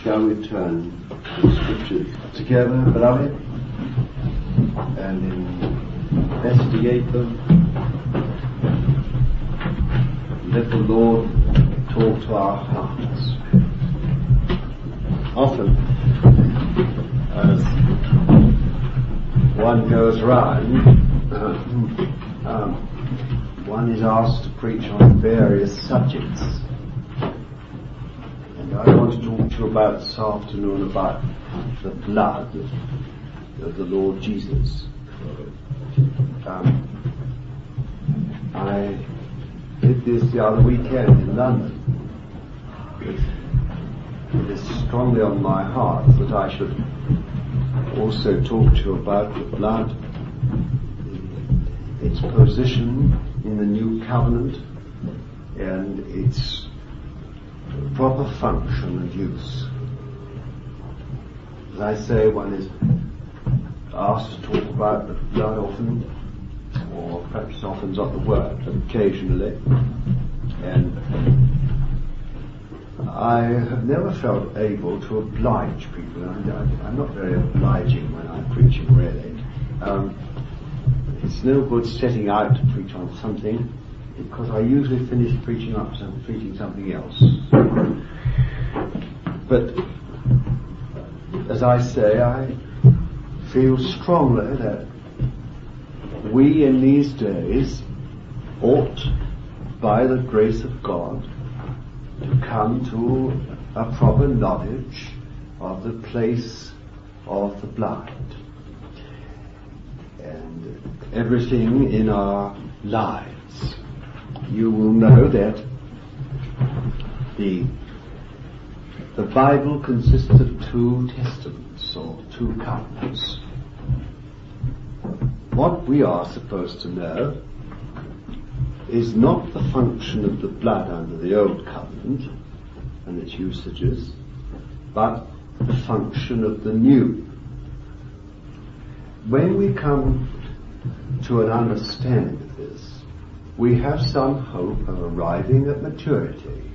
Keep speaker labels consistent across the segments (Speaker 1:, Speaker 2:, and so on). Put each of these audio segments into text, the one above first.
Speaker 1: Shall we turn to the scriptures together, beloved, and investigate them? Let the Lord talk to our hearts. Often, as one goes round, one is asked to preach on various subjects. And I want to talk to you about this afternoon about the blood of the Lord Jesus. I did this the other weekend in London. It is strongly on my heart that I should also talk to you about the blood, its position in the new covenant, and its proper function and use. As I say, one is asked to talk about the blood often, or perhaps often's not the word, but occasionally, and I have never felt able to oblige people. I'm not very obliging when I'm preaching, really. It's no good setting out to preach on something, because I usually finish preaching something else. But as I say, I feel strongly that we in these days ought, by the grace of God, to come to a proper knowledge of the place of the blood and everything in our lives. You will know that the Bible consists of two testaments or two covenants. What we are supposed to know is not the function of the blood under the old covenant and its usages, but the function of the new. When we come to an understanding of this, we have some hope of arriving at maturity.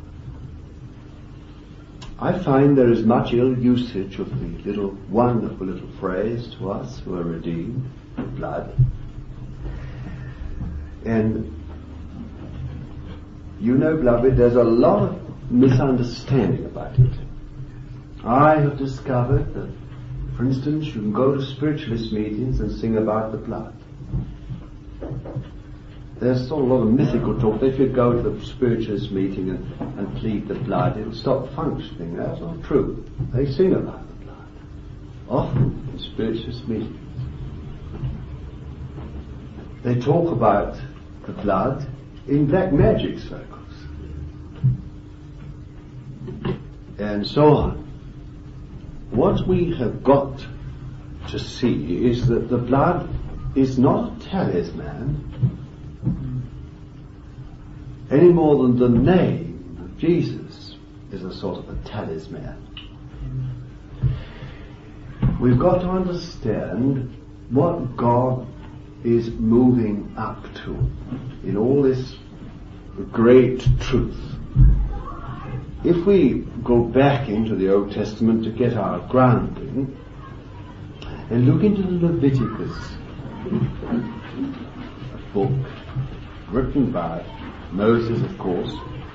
Speaker 1: I find there is much ill usage of the wonderful little phrase to us who are redeemed, blood. And you know, beloved, there's a lot of misunderstanding about it. I have discovered that, for instance, you can go to spiritualist meetings and sing about the blood. There's sort of a lot of mythical talk. If you go to the spiritualist meeting and plead the blood, it'll stop functioning. That's not true. They sing about the blood, often in spiritualist meetings. They talk about the blood in black magic circles and so on. What we have got to see is that the blood is not a talisman any more than the name of Jesus is a sort of a talisman. We've got to understand what God is moving up to in all this great truth. If we go back into the Old Testament to get our grounding and look into the Leviticus, a book written by Moses, of course,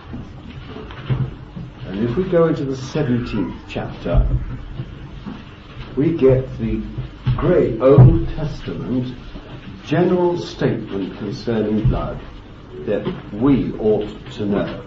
Speaker 1: and if we go into the 17th chapter, we get the great Old Testament general statement concerning blood that we ought to know.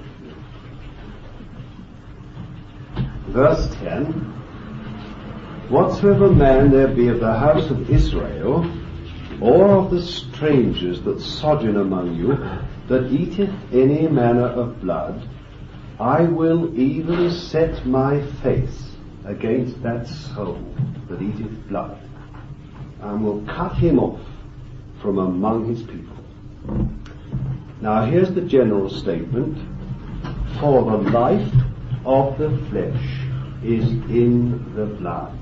Speaker 1: Verse 10, whatsoever man there be of the house of Israel, or of the strangers that sojourn among you, that eateth any manner of blood, I will even set my face against that soul that eateth blood, and will cut him off from among his people. Now here's the general statement. For the life of the flesh is in the blood.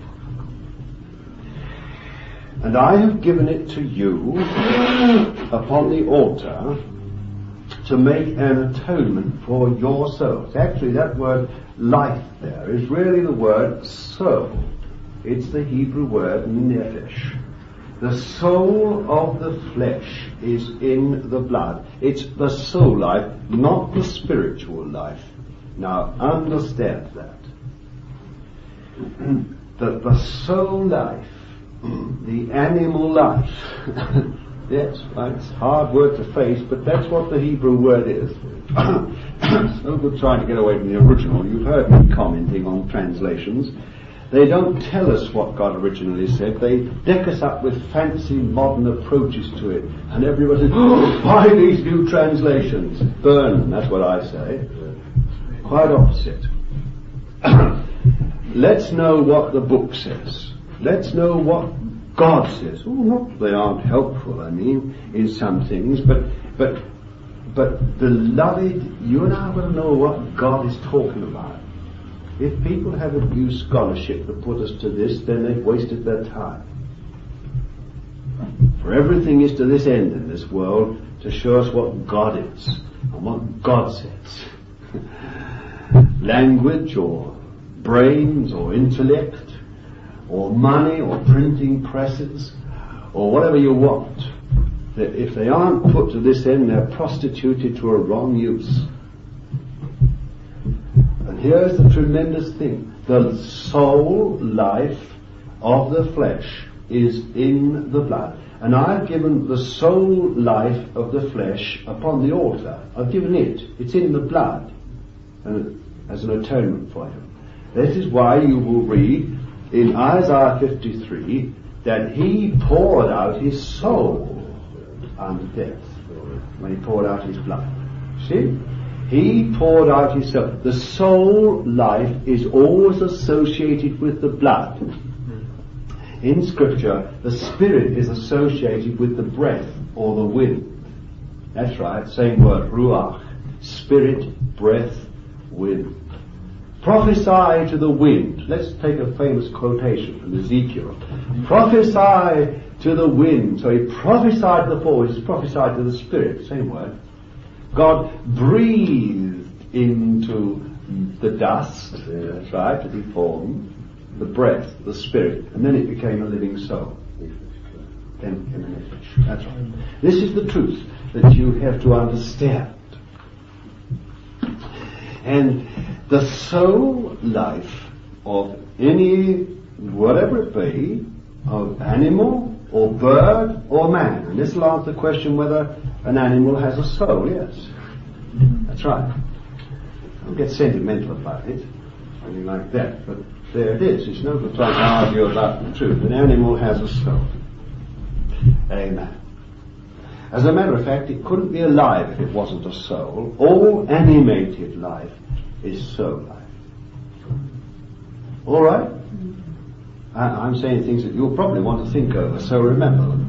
Speaker 1: And I have given it to you upon the altar to make an atonement for your souls. Actually, that word life there is really the word soul. It's the Hebrew word nephesh. The soul of the flesh is in the blood. It's the soul life, not the spiritual life. Now understand that. The soul life, the animal life, yes, it's a hard word to face, but that's what the Hebrew word is. It's no good trying to get away from the original. You've heard me commenting on translations. They don't tell us what God originally said. They deck us up with fancy modern approaches to it. And everybody says, oh, buy these new translations. Burn them, that's what I say. Quite opposite. Let's know what the book says. Let's know what God says. Oh, not they aren't helpful, I mean, in some things, but beloved, you and I will know what God is talking about. If people haven't used scholarship to put us to this, then they've wasted their time. For everything is to this end in this world, to show us what God is and what God says. Language or brains or intellect or money or printing presses or whatever you want, that if they aren't put to this end, they're prostituted to a wrong use. And here's the tremendous thing. The soul life of the flesh is in the blood. And I've given the soul life of the flesh upon the altar. I've given it. It's in the blood. And as an atonement for you. This is why you will read in Isaiah 53 that he poured out his soul unto death when he poured out his blood. See? He poured out his soul. The soul life is always associated with the blood. In Scripture, the spirit is associated with the breath or the wind. That's right, same word, ruach. Spirit, breath, wind. Prophesy to the wind. Let's take a famous quotation from Ezekiel. Prophesy to the wind. So he prophesied to the force, he prophesied to the spirit, same word. God breathed into the dust, that's right, to be formed, the breath, the spirit, and then it became a living soul. Then became an image. That's right. This is the truth that you have to understand. And the soul life of any, whatever it be, of animal or bird or man. And this will answer the question whether an animal has a soul. Yes. That's right. Don't get sentimental about it, something like that. But there it is. It's no good trying to argue about the truth. An animal has a soul. Amen. As a matter of fact, it couldn't be alive if it wasn't a soul. All animated life is soul life. All right? I'm saying things that you'll probably want to think over, so remember them.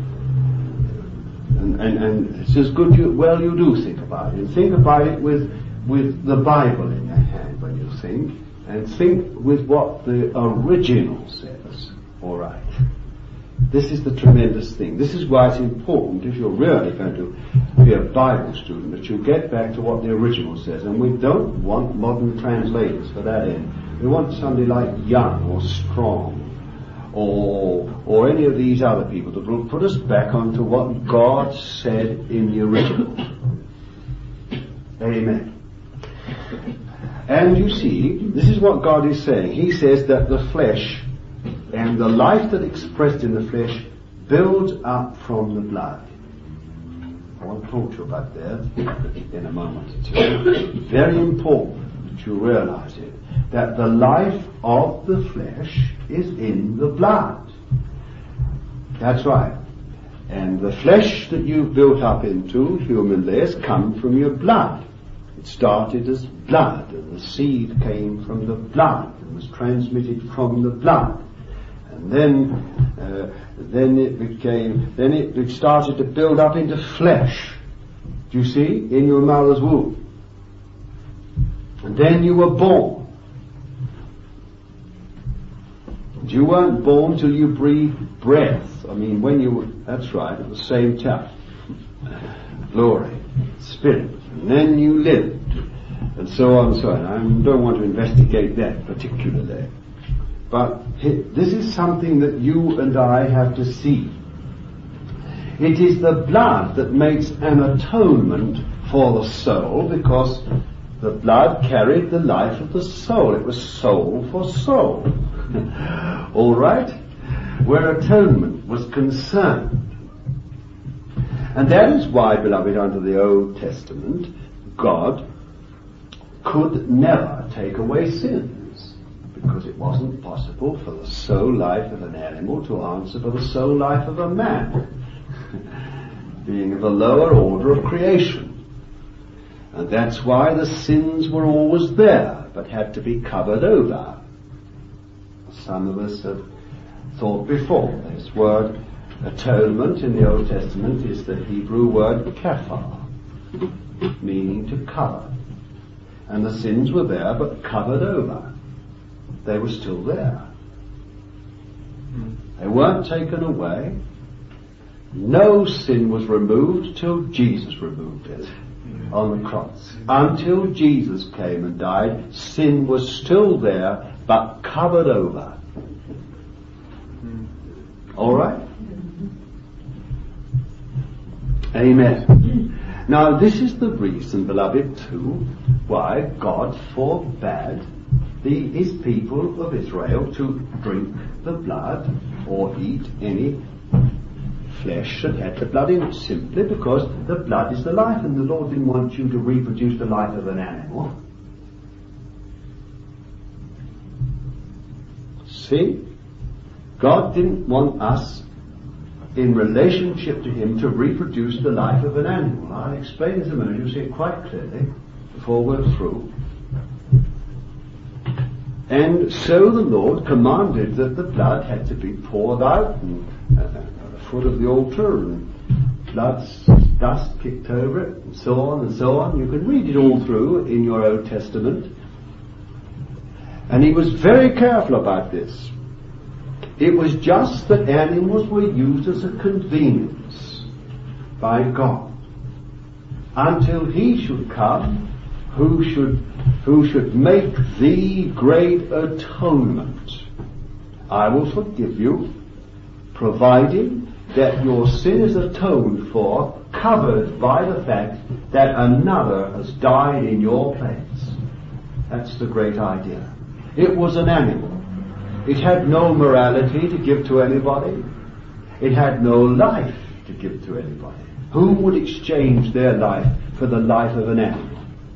Speaker 1: And it's as good you do think about it. And think about it with the Bible in your hand when you think. And think with what the original says. All right? This is the tremendous thing. This is why it's important, if you're really going to be a Bible student, that you get back to what the original says. And we don't want modern translators for that end. We want somebody like Young or Strong or any of these other people that will put us back onto what God said in the original. Amen. And you see, this is what God is saying. He says that the flesh and the life that expressed in the flesh builds up from the blood. I want to talk to you about that in a moment or two. Very important that you realize it. That the life of the flesh is in the blood. That's right. And the flesh that you've built up into, humanly, has come from your blood. It started as blood, and the seed came from the blood and was transmitted from the blood. And then it started to build up into flesh. Do you see? In your mother's womb. And then you were born. And you weren't born till you breathed breath. I mean, when you were, that's right, at the same time. Glory. Spirit. And then you lived. and so on and so on. I don't want to investigate that particularly. But this is something that you and I have to see. It is the blood that makes an atonement for the soul, because the blood carried the life of the soul. It was soul for soul. All right? Where atonement was concerned. And that is why, beloved, under the Old Testament, God could never take away sins, because it wasn't possible for the soul life of an animal to answer for the soul life of a man, being of a lower order of creation. And that's why the sins were always there, but had to be covered over. Some of us have thought before. This word atonement in the Old Testament is the Hebrew word kafar, meaning to cover. And the sins were there, but covered over. They were still there. They weren't taken away. No sin was removed till Jesus removed it on the cross. Until Jesus came and died, sin was still there, but covered over. All right? Amen. Now, this is the reason, beloved, too, why God forbade his people of Israel to drink the blood or eat any flesh that had the blood in it, simply because the blood is the life, and the Lord didn't want you to reproduce the life of an animal. See? God didn't want us, in relationship to Him, to reproduce the life of an animal. I'll explain this in a minute. You'll see it quite clearly before we're through. And so the Lord commanded that the blood had to be poured out and, at the foot of the altar, and blood, dust kicked over it, and so on and so on. You can read it all through in your Old Testament. And He was very careful about this. It was just that animals were used as a convenience by God, until He should come, who should make the great atonement. I will forgive you, providing that your sin is atoned for, covered by the fact that another has died in your place. That's the great idea. It was an animal. It had no morality to give to anybody. It had no life to give to anybody. Who would exchange their life for the life of an animal?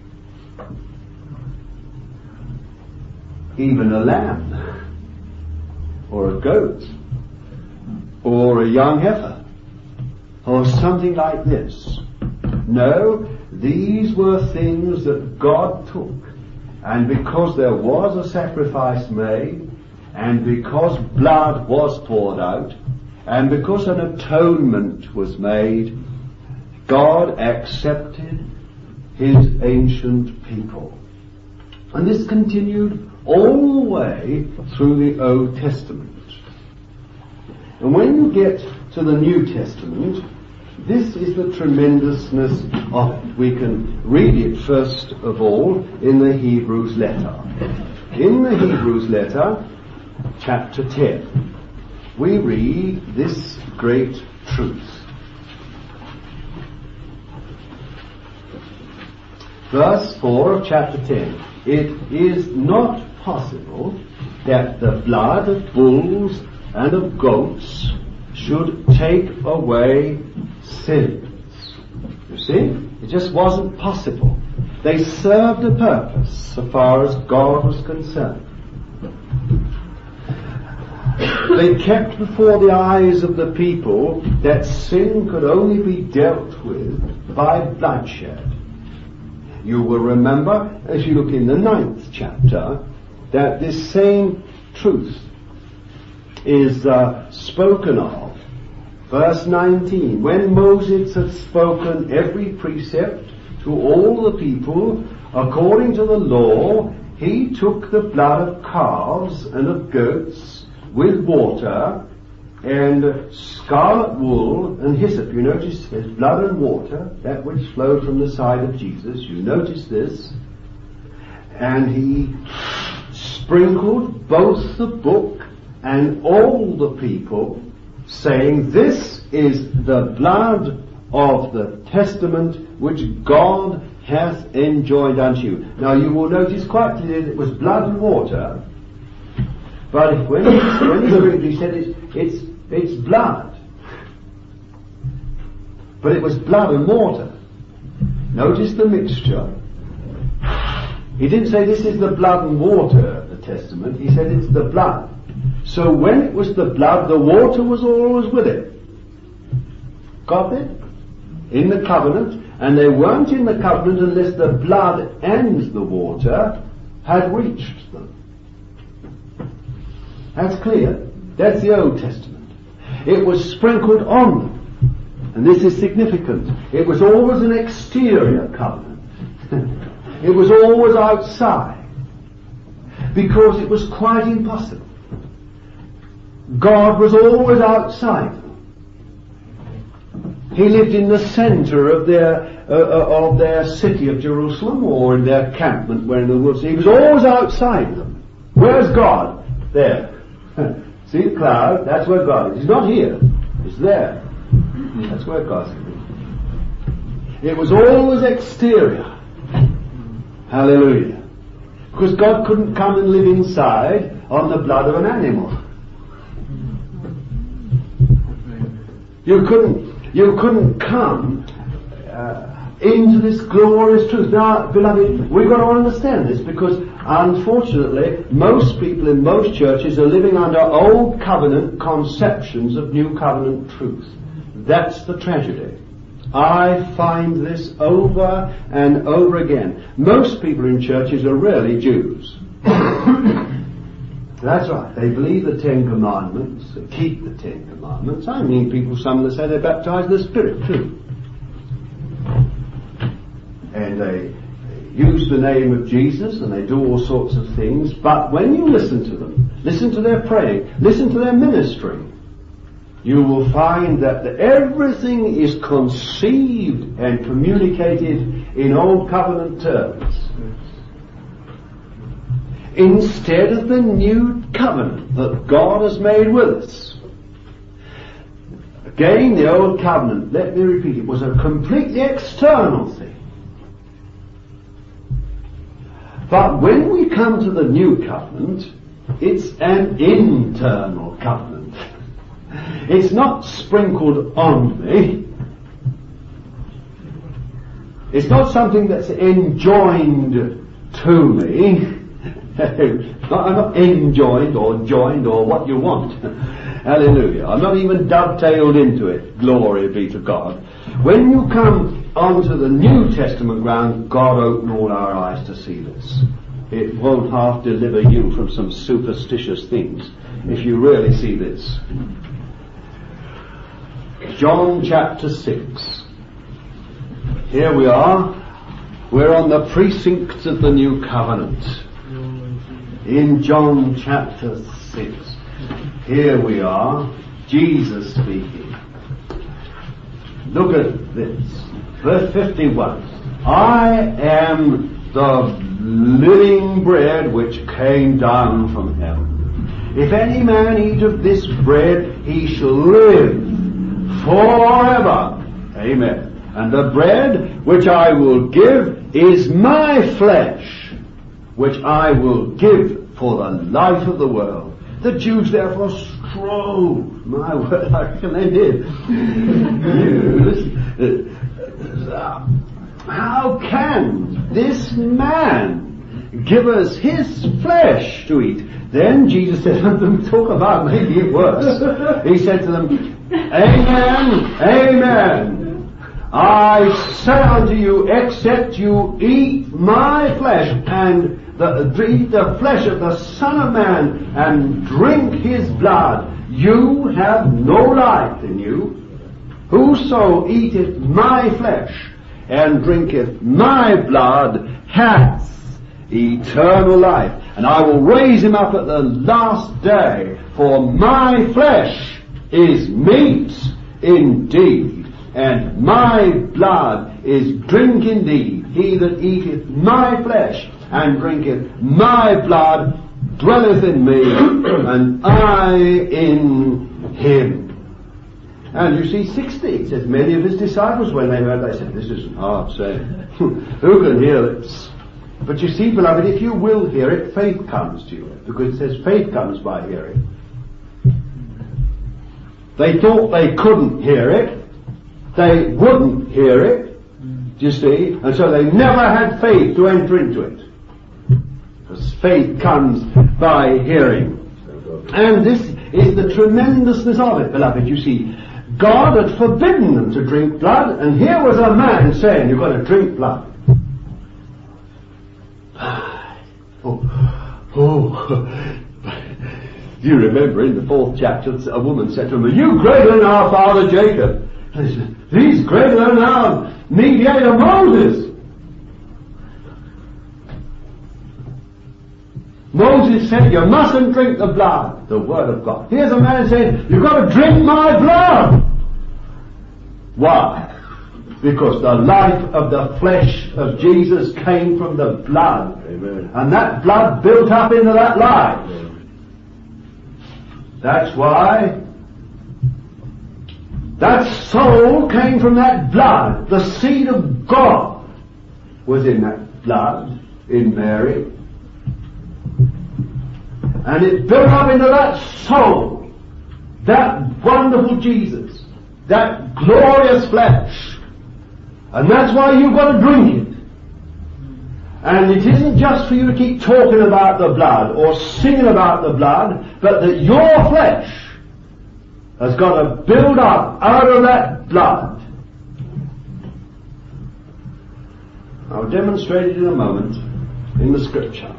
Speaker 1: Even a lamb, or a goat, or a young heifer, or something like this. No, these were things that God took. And because there was a sacrifice made, and because blood was poured out, and because an atonement was made, God accepted His ancient people. And this continued all the way through the Old Testament. And when you get to the New Testament, this is the tremendousness of it. We can read it first of all in the Hebrews letter. In the Hebrews letter, chapter 10, we read this great truth. Verse 4 of chapter 10. It is not possible that the blood of bulls and of goats should take away sins. You see? It just wasn't possible. They served a purpose so far as God was concerned. They kept before the eyes of the people that sin could only be dealt with by bloodshed. You will remember, as you look in the 9th chapter, that this same truth is spoken of. Verse 19, when Moses had spoken every precept to all the people according to the law, he took the blood of calves and of goats with water and scarlet wool and hyssop. You notice there's blood and water, that which flowed from the side of Jesus. You notice this. And he sprinkled both the book and all the people, saying, "This is the blood of the testament which God hath enjoined unto you." Now you will notice quite clearly that it was blood and water, but when he sprinkled, he said it's blood. But it was blood and water. Notice the mixture. He didn't say this is the blood and water, the testament. He said it's the blood. So when it was the blood, the water was always with it. Got it? In the covenant. And they weren't in the covenant unless the blood and the water had reached them. That's clear. That's the Old Testament. It was sprinkled on them. And this is significant. It was always an exterior covenant. It was always outside. Because it was quite impossible. God was always outside them. He lived in the centre of their city of Jerusalem, or in their campment where in the woods. He was always outside them. Where's God? There. See the cloud? That's where God is. He's not here. He's there. That's where God is. It was always exterior. Hallelujah. Because God couldn't come and live inside on the blood of an animal. You couldn't come into this glorious truth. Now, beloved, we've got to understand this, because unfortunately most people in most churches are living under old covenant conceptions of new covenant truth. That's the tragedy. I find this over and over again. Most people in churches are really Jews. That's right. They believe the Ten Commandments, they keep the Ten Commandments. I mean people, some that say they're baptized in the Spirit too. And they use the name of Jesus and they do all sorts of things. But when you listen to them, listen to their praying, listen to their ministering, you will find that everything is conceived and communicated in Old Covenant terms, instead of the New Covenant that God has made with us. Again, the Old Covenant, let me repeat, it was a completely external thing. But when we come to the New Covenant, it's an internal covenant. It's not sprinkled on me. It's not something that's enjoined to me. I'm not enjoined or joined or what you want. Hallelujah. I'm not even dovetailed into it. Glory be to God. When you come onto the New Testament ground, God opened all our eyes to see this. It won't half deliver you from some superstitious things if you really see this. John chapter 6. Here we are. We're on the precincts of the New Covenant. In John chapter 6. Here we are. Jesus speaking. Look at this. Verse 51. I am the living bread which came down from heaven. If any man eat of this bread, he shall live forever. Amen. And the bread which I will give is my flesh, which I will give for the life of the world. The Jews therefore strove. My word, I reckon they did. How can this man give us his flesh to eat? Then Jesus said to them, talk about making it worse. He said to them, Amen, amen. I say unto you, except you eat my flesh and eat the flesh of the Son of Man and drink his blood, you have no life in you. Whoso eateth my flesh and drinketh my blood hath eternal life, and I will raise him up at the last day, for my flesh is meat indeed, and my blood is drink indeed. He that eateth my flesh and drinketh my blood dwelleth in me, and I in him. And you see 60, it says, many of his disciples, when they heard, they said, this isn't hard saying. Who can hear this? But you see, beloved, if you will hear it, faith comes to you. Because it says faith comes by hearing. They thought they couldn't hear it. They wouldn't hear it. Do you see? And so they never had faith to enter into it. Because faith comes by hearing. And this is the tremendousness of it, beloved. You see, God had forbidden them to drink blood, and here was a man saying, you're going to drink blood. Do you remember in the 4th chapter, a woman said to him, are you greater than our father Jacob? And he said, he's greater than our mediator Moses. Moses said, you mustn't drink the blood, the word of God. Here's a man saying, you've got to drink my blood. Why? Because the life of the flesh of Jesus came from the blood. Amen. And that blood built up into that life. That's why that soul came from that blood. The seed of God was in that blood, in Mary. And it built up into that soul, that wonderful Jesus, that glorious flesh. And that's why you've got to drink it. And it isn't just for you to keep talking about the blood or singing about the blood, but that your flesh has got to build up out of that blood. I'll demonstrate it in a moment in the scripture.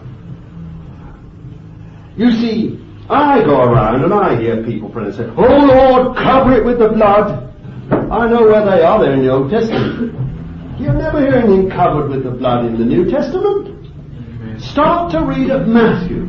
Speaker 1: You see, I go around and I hear people pray and say, oh Lord, cover it with the blood. I know where they are, they're in the Old Testament. You never hear anything covered with the blood in the New Testament. Start to read at Matthew.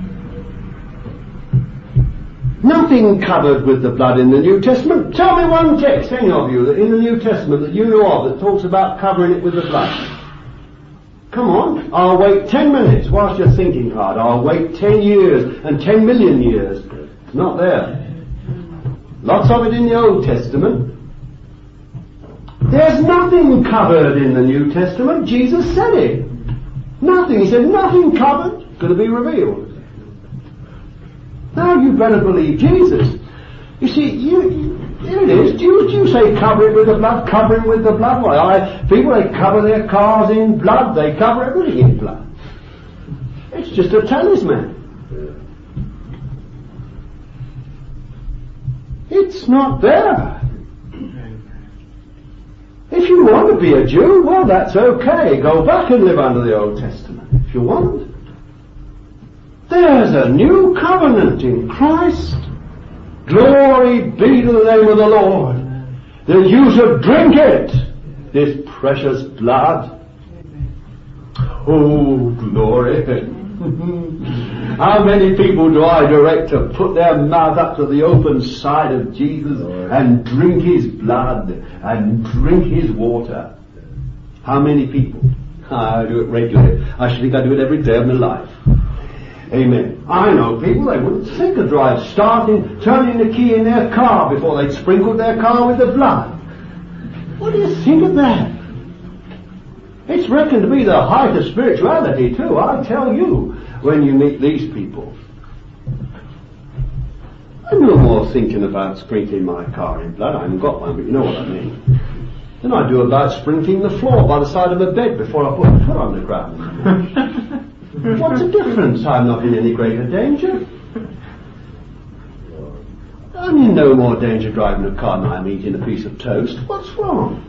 Speaker 1: Nothing covered with the blood in the New Testament. Tell me one text, any of you, that in the New Testament that you know of that talks about covering it with the blood. Come on, I'll wait 10 minutes whilst you're thinking hard. I'll wait 10 years and 10 million years. It's not there. Lots of it in the Old Testament. There's nothing covered in the New Testament. Jesus said it. Nothing. He said nothing covered. Going to be revealed. Now you better believe Jesus. You see, here it is. Do you say cover it with the blood? Cover it with the blood? Why? People, they cover their cars in blood. They cover everything in blood. It's just a talisman. It's not there. If you want to be a Jew, well, that's okay. Go back and live under the Old Testament if you want. There's a new covenant in Christ. Glory be to the name of the Lord. That you should drink it, this precious blood. Oh, glory. How many people do I direct to put their mouth up to the open side of Jesus and drink his blood and drink his water? How many people? I do it regularly. I should think I do it every day of my life. Amen. I know people, they wouldn't think of turning the key in their car before they'd sprinkled their car with the blood. What do you think of that? It's reckoned to be the height of spirituality too, I tell you, when you meet these people. I'm no more thinking about sprinkling my car in blood. I haven't got one, but you know what I mean. Than I do about sprinkling the floor by the side of my bed before I put my foot on the ground. What's the difference? I'm not in any greater danger. I'm in no more danger driving a car than I'm eating a piece of toast. What's wrong?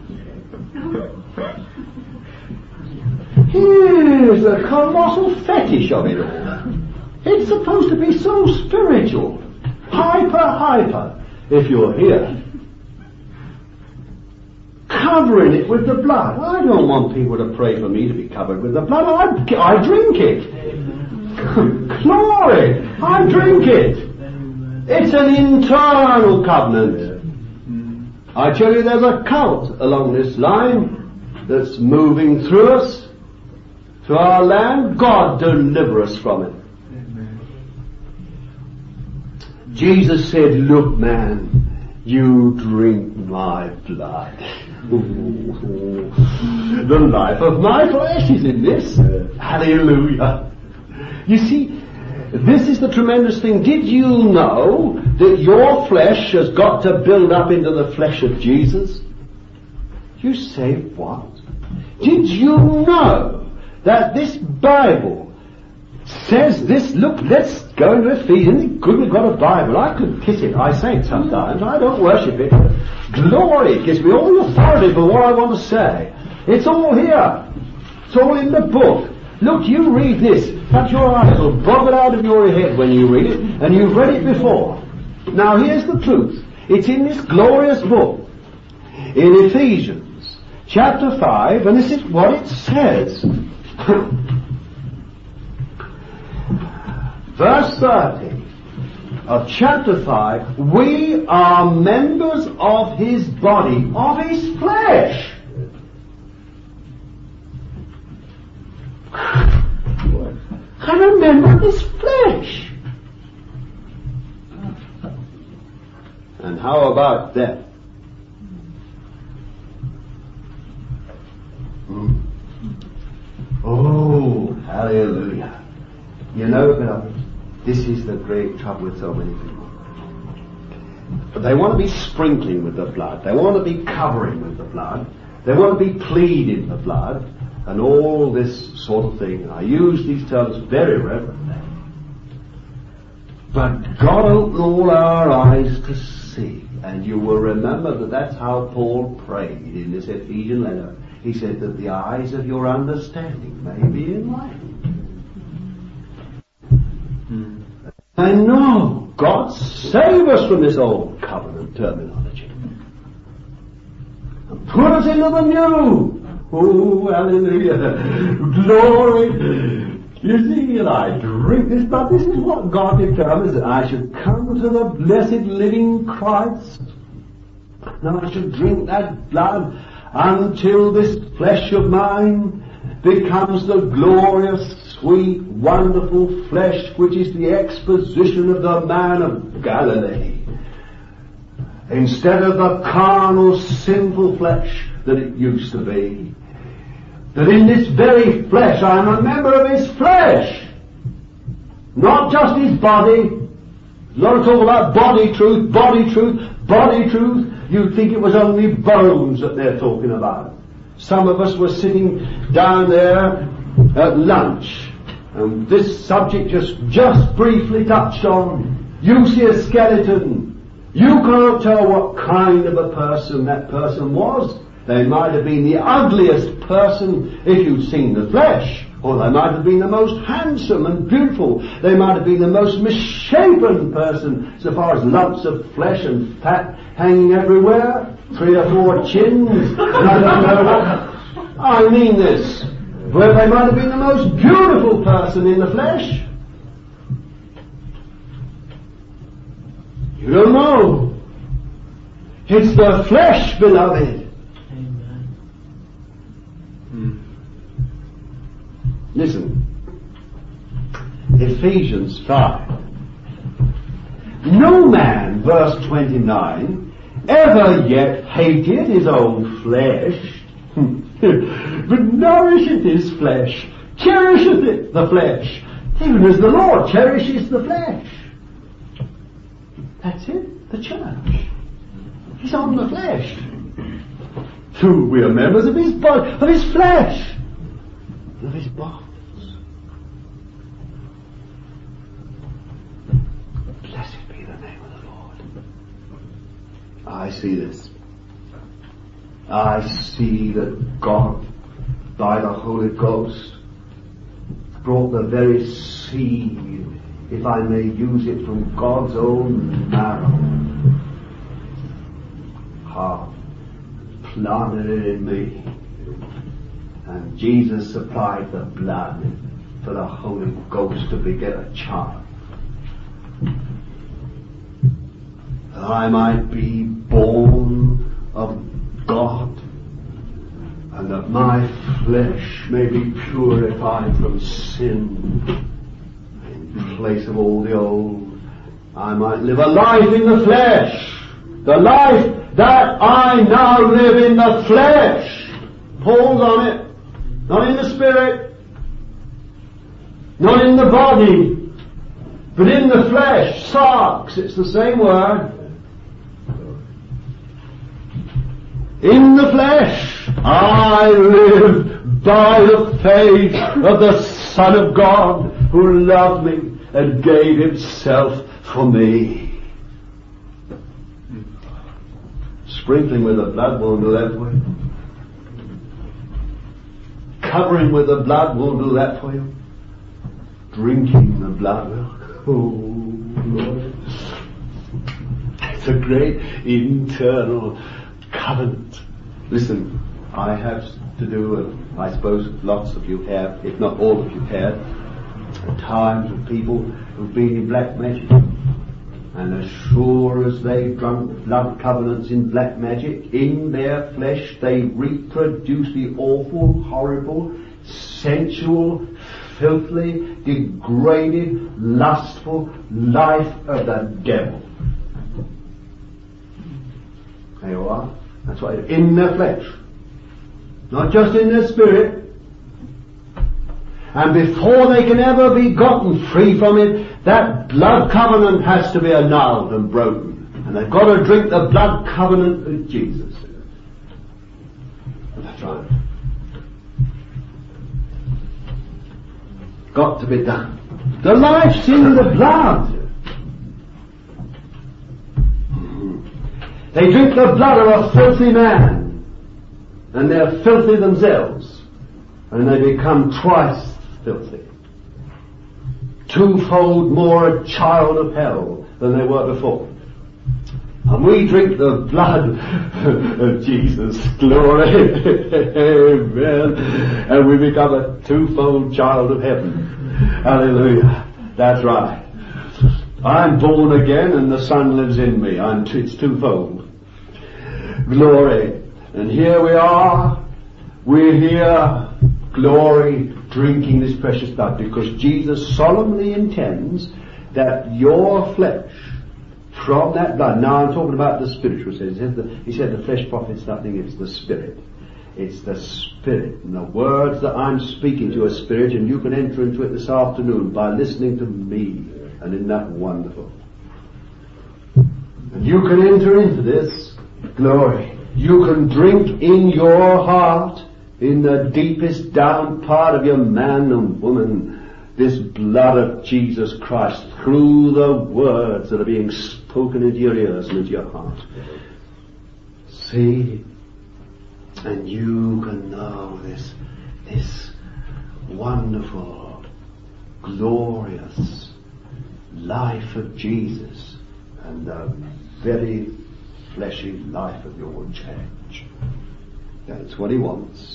Speaker 1: Here's a colossal fetish of it all. It's supposed to be so spiritual. Hyper. If you're here, covering it with the blood. Well, I don't want people to pray for me to be covered with the blood. I drink it. Glory! I drink it. It's an internal covenant. I tell you, there's a cult along this line that's moving through us to our land. God deliver us from it.
Speaker 2: Amen.
Speaker 1: Jesus said, look, man, you drink my blood. The life of my flesh is in this. Hallelujah. You see, this is the tremendous thing. Did you know that your flesh has got to build up into the flesh of Jesus? You say, what? Did you know that this Bible says this? Look, let's go into Ephesians. Good, we've got a Bible. I could kiss it. I say it sometimes. I don't worship it. Glory, it gives me all the authority for what I want to say. It's all here. It's all in the book. Look, you read this. Cut your eyes or bob it out of your head when you read it, and you've read it before. Now here's the truth. It's in this glorious book, in Ephesians chapter 5, and this is what it says. Verse 30 of chapter 5, we are members of his body, of his flesh. I'm a member of his flesh. And how about death? Oh, hallelujah. You know, beloved, this is the great trouble with so many people. They want to be sprinkling with the blood. They want to be covering with the blood. They want to be pleading the blood. And all this sort of thing. I use these terms very reverently. But God opened all our eyes to see. And you will remember that that's how Paul prayed in this Ephesian letter. He said that the eyes of your understanding may be enlightened. I know God save us from this old covenant terminology and put us into the new. Oh, hallelujah. Glory. You see, and I drink this blood. This is what God determines, that I should come to the blessed living Christ. And I should drink that blood until this flesh of mine becomes the glorious, sweet, wonderful flesh which is the exposition of the man of Galilee. Instead of the carnal, sinful flesh that it used to be. That in this very flesh, I am a member of his flesh. Not just his body. There's a lot of talk about body truth, body truth, body truth. You'd think it was only bones that they're talking about. Some of us were sitting down there at lunch, and this subject just briefly touched on. You see a skeleton. You can't tell what kind of a person that person was. They might have been the ugliest person if you'd seen the flesh, or they might have been the most handsome and beautiful. They might have been the most misshapen person, so far as lumps of flesh and fat hanging everywhere, 3 or 4 chins, I don't know what. I mean this. Where they might have been the most beautiful person in the flesh. You don't know. It's the flesh, beloved. Listen, Ephesians 5. No man, verse 29, ever yet hated his own flesh, but nourisheth his flesh, cherisheth it, the flesh, even as the Lord cherishes the flesh. That's it, the church. He's on the flesh. So we are members of his body, of his flesh, of his bones. Blessed be the name of the Lord. I see this. I see that God, by the Holy Ghost, brought the very seed, if I may use it, from God's own marrow, planted it in me. And Jesus supplied the blood for the Holy Ghost to beget a child. That I might be born of God, and that my
Speaker 2: flesh may be purified from sin. In place of all the old, I might live a life in the flesh. The life that I now live in the flesh. Paul's on it. Not in the spirit. Not in the body. But in the flesh. Sarx. It's the same word. In the flesh. I live by the faith of the Son of God who loved me and gave himself for me. Sprinkling with the blood won't do that for you. Covering with the blood won't do that for you. Drinking the blood will. Oh, Lord. It's a great internal covenant. Listen, I have to do, and I suppose lots of you have, if not all of you have, at times with people who've been in black magic. And as sure as they've drunk blood covenants in black magic, in their flesh they reproduce the awful, horrible, sensual, filthy, degraded, lustful life of the devil. There you are. That's why in their flesh. Not just in their spirit. And before they can ever be gotten free from it, that blood covenant has to be annulled and broken. And they've got to drink the blood covenant with Jesus. That's right. Got to be done. The life's in the blood. They drink the blood of a filthy man. And they're filthy themselves. And they become twice filthy. Twofold more a child of hell than they were before. And we drink the blood of Jesus. Glory. Amen. And we become a twofold child of heaven. Hallelujah. That's right. I'm born again and the Son lives in me. It's twofold. Glory. And here we are. We're here. Glory. Drinking this precious blood, because Jesus solemnly intends that your flesh, from that blood, now I'm talking about the spiritual sense, he said the flesh profits nothing, it's the spirit. It's the spirit. And the words that I'm speaking to are spirit, and you can enter into it this afternoon by listening to me. And isn't that wonderful? And you can enter into this glory. You can drink in your heart, in the deepest down part of your man and woman, this blood of Jesus Christ through the words that are being spoken into your ears and into your heart. See? And you can know this wonderful, glorious life of Jesus and the very fleshy life of your church. That's what he wants.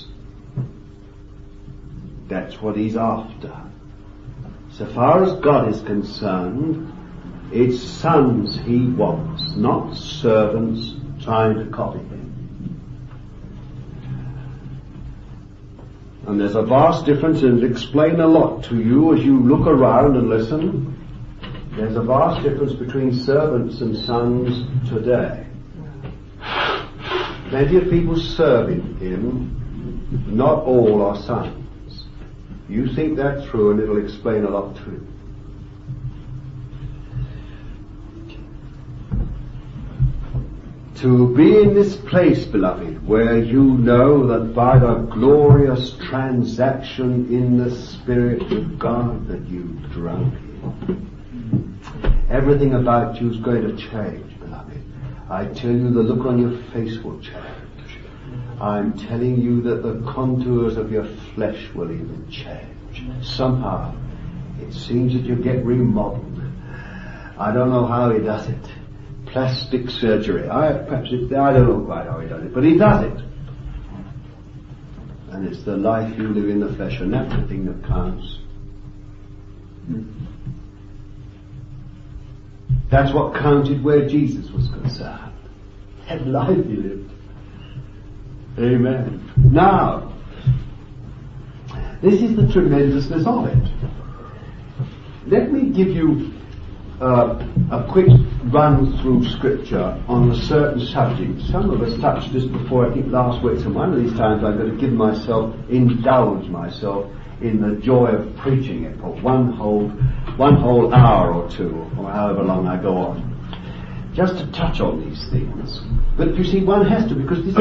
Speaker 2: That's what he's after. So far as God is concerned, it's sons he wants, not servants trying to copy him. And there's a vast difference, and it'll explain a lot to you as you look around and listen. There's a vast difference between servants and sons today. Plenty of people serving him, not all are sons. You think that's true, and it'll explain a lot to you. To be in this place, beloved, where you know that by the glorious transaction in the Spirit of God that you've drunk in, everything about you is going to change, beloved. I tell you, the look on your face will change. I'm telling you that the contours of your flesh will even change. Somehow, it seems that you get remodeled. I don't know how he does it. Plastic surgery. I don't know quite how he does it, but he does it. And it's the life you live in the flesh, and that's the thing that counts. That's what counted where Jesus was concerned. That life he lived. Amen. Now, This is the tremendousness of it. Let me give you a quick run through Scripture on a certain subject. Some of us touched this before, I think last week, so one of these times I'm going to indulge myself in the joy of preaching it for one whole hour or two, or however long I go on, just to touch on these things. But you see, one has to, because these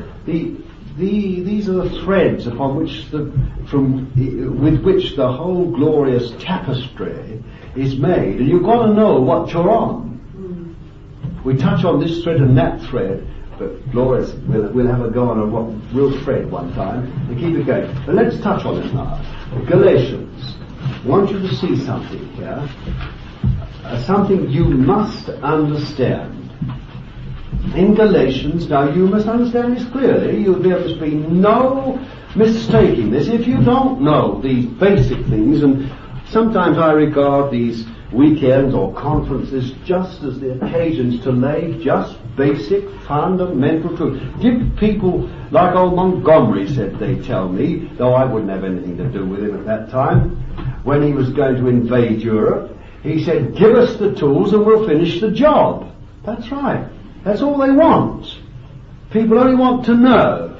Speaker 2: are the threads upon which with which the whole glorious tapestry is made, and you've got to know what you're on. We touch on this thread and that thread, but glorious, we'll have a go on a real thread one time and keep it going. But let's touch on it now. Galatians. I want you to see something here, something you must understand. In Galatians, now you must understand this clearly. There must be no mistaking this. If you don't know these basic things, and sometimes I regard these weekends or conferences just as the occasions to lay just basic fundamental truth. Give people, like old Montgomery said, they tell me, though I wouldn't have anything to do with him at that time, when he was going to invade Europe, he said, give us the tools and we'll finish the job. That's right. That's all they want. People only want to know.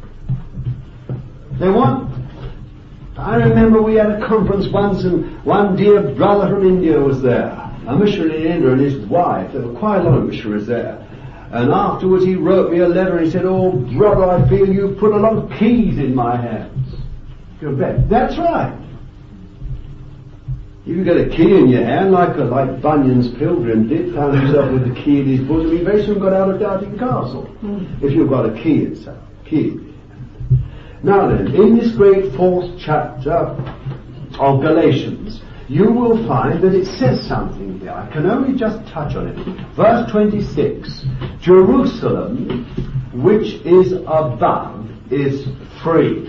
Speaker 2: They want... I remember we had a conference once and one dear brother from India was there. A missionary in India and his wife. There were quite a lot of missionaries there. And afterwards he wrote me a letter and he said, oh brother, I feel you put a lot of keys in my hands. You bet. That's right. If you get a key in your hand, like Bunyan's pilgrim did, found himself with the key in his bosom, he very soon got out of Doubting Castle. If you've got a key itself. Key. Now then, in this great 4th chapter of Galatians, you will find that it says something here. I can only just touch on it. Verse 26, Jerusalem, which is above, is free,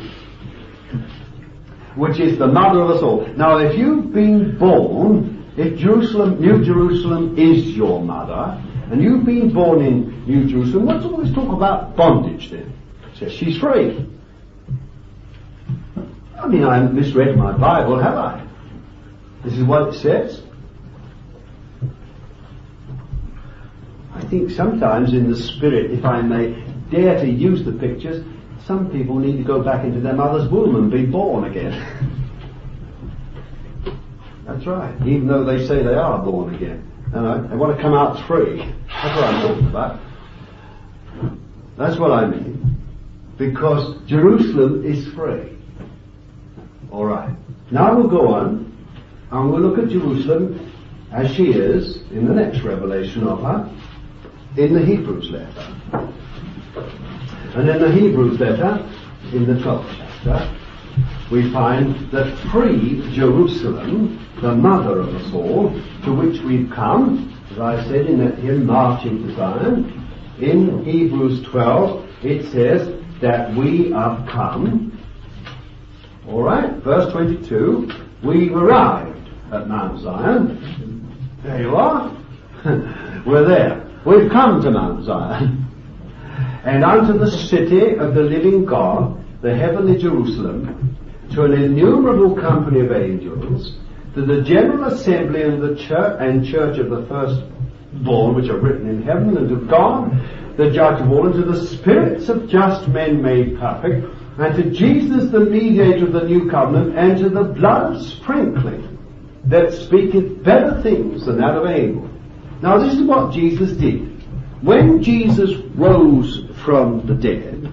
Speaker 2: which is the mother of us all. Now, if you've been born, if New Jerusalem is your mother, and you've been born in New Jerusalem, let's always talk about bondage then. It says she's free. I mean, I haven't misread my Bible, have I? This is what it says. I think sometimes in the spirit, if I may dare to use the pictures, some people need to go back into their mother's womb and be born again. That's right. Even though they say they are born again. They want to come out free. That's what I'm talking about. That's what I mean. Because Jerusalem is free. Alright. Now we'll go on and we'll look at Jerusalem as she is in the next revelation of her in the Hebrews letter. And in the Hebrews letter, in the 12th chapter, we find that free Jerusalem, the mother of us all, to which we've come, as I said in that hymn, Marching to Zion, in Hebrews 12, it says that we have come. Alright, verse 22, we've arrived at Mount Zion. There you are. We're there. We've come to Mount Zion. And unto the city of the living God, the heavenly Jerusalem, to an innumerable company of angels, to the general assembly of the church of the firstborn which are written in heaven, and to God, the judge of all, and to the spirits of just men made perfect, and to Jesus the mediator of the new covenant, and to the blood of sprinkling that speaketh better things than that of Abel. Now this is what Jesus did. When Jesus rose from the dead,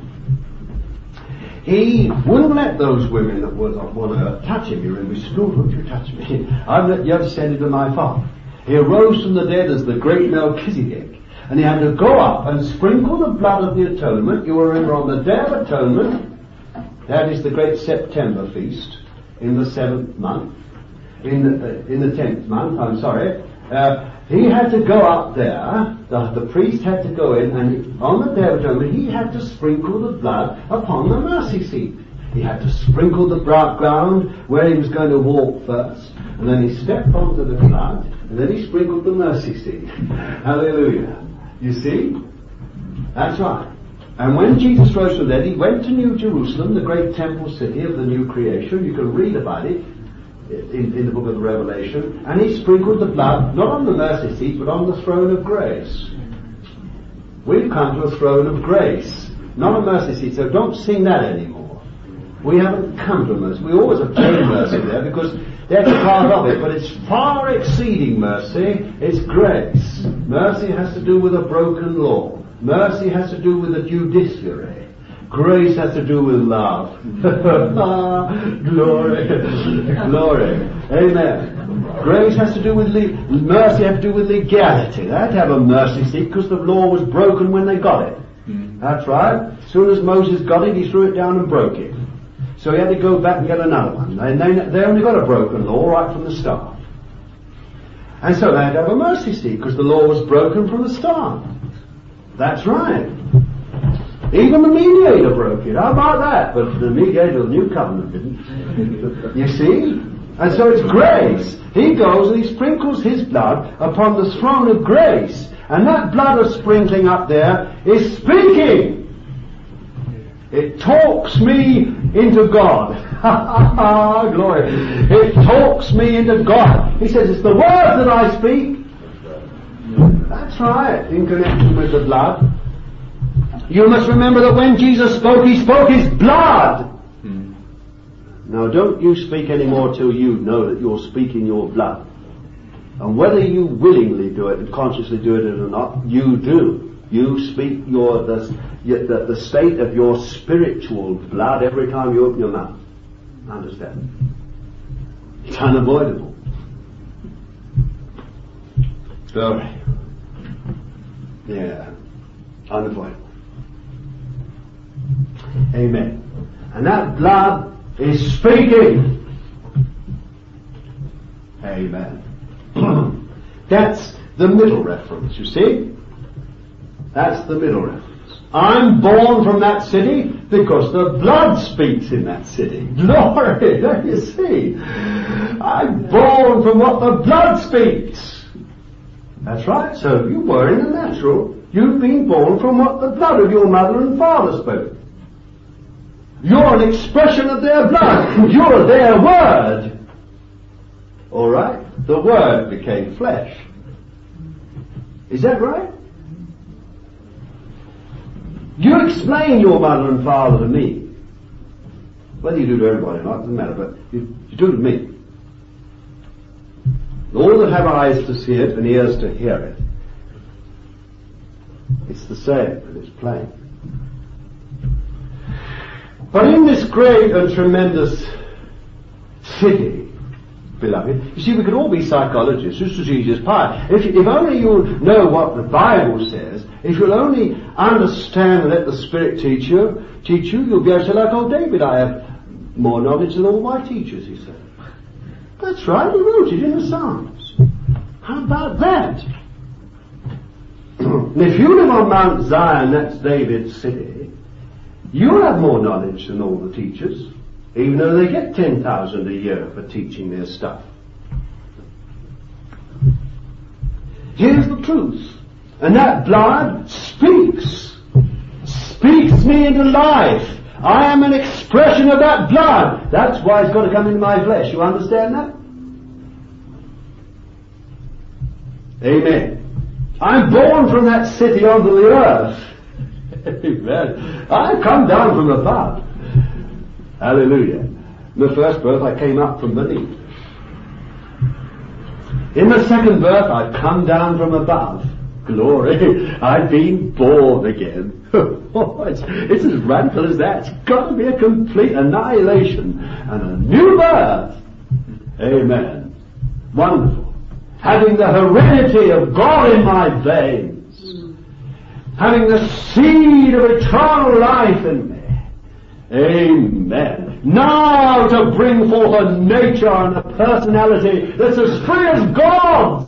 Speaker 2: he wouldn't let those women that were on earth touch him. You remember, he said, don't you touch me. I've let you ascend to my Father. He arose from the dead as the great Melchizedek. And he had to go up and sprinkle the blood of the atonement. You will remember on the Day of Atonement, that is the great September feast, in the 7th month, in the 10th month, I'm sorry, he had to go up there, the priest had to go in, and on the Day of Atonement, he had to sprinkle the blood upon the mercy seat. He had to sprinkle the ground where he was going to walk first, and then he stepped onto the blood, and then he sprinkled the mercy seat. Hallelujah. You see? That's right. And when Jesus rose from the dead, he went to New Jerusalem, the great temple city of the new creation. You can read about it in the book of the Revelation. And he sprinkled the blood, not on the mercy seat, but on the throne of grace. We've come to a throne of grace, not a mercy seat. So don't sing that anymore. We haven't come to a mercy. We always obtain mercy there because that's part of it. But it's far exceeding mercy. It's grace. Mercy has to do with a broken law. Mercy has to do with the judiciary. Grace has to do with love. Glory. Glory. Amen. Grace has to do with mercy has to do with legality. They had to have a mercy seat because the law was broken when they got it. That's right. As soon as Moses got it, he threw it down and broke it. So he had to go back and get another one. And they only got a broken law right from the start. And so they had to have a mercy seat because the law was broken from the start. That's right. Even the mediator broke it. How about that? But the mediator of the new covenant didn't. You see? And so it's grace. He goes and he sprinkles his blood upon the throne of grace. And that blood of sprinkling up there is speaking. It talks me into God. Glory. It talks me into God. He says, it's the words that I speak. That's right, in connection with the blood. You must remember that when Jesus spoke, he spoke his blood. Now don't you speak anymore till you know that you're speaking your blood. And whether you willingly do it and consciously do it or not, you do. You speak the state of your spiritual blood every time you open your mouth. Understand? It's unavoidable. Glory. Yeah. Unavoidable. Amen. And that blood is speaking. Amen. That's the middle reference, you see? That's the middle reference. I'm born from that city because the blood speaks in that city. Glory, there you see. I'm born from what the blood speaks. That's right. So you were in the natural. You've been born from what the blood of your mother and father spoke. You're an expression of their blood. You're their word. All right? The word became flesh. Is that right? You explain your mother and father to me. Whether you do to everybody or not, doesn't matter, but you do to me. All that have eyes to see it and ears to hear it. It's the same, and it's plain. But in this great and tremendous city, beloved, you see, we could all be psychologists, just as easy as pie. If only you'll know what the Bible says, if you'll only understand and let the Spirit teach you, you'll be able to say like old David, I have more knowledge than all my teachers, he said. That's right, he wrote it in the Psalms. How about that? And if you live on Mount Zion, that's David's city, you'll have more knowledge than all the teachers, even though they get 10,000 a year for teaching their stuff. Here's the truth. And that blood speaks me into life. I am an expression of that blood. That's why it's got to come into my flesh. You understand that? Amen. I'm born from that city onto the earth. Amen. I come down from above. Hallelujah. In the first birth I came up from beneath. In the second birth I come down from above. Glory. I've been born again. It's as radical as that. It's got to be a complete annihilation and a new birth. Amen. Wonderful. Having the heredity of God in my veins. Having the seed of eternal life in me. Amen. Now to bring forth a nature and a personality that's as free as God's.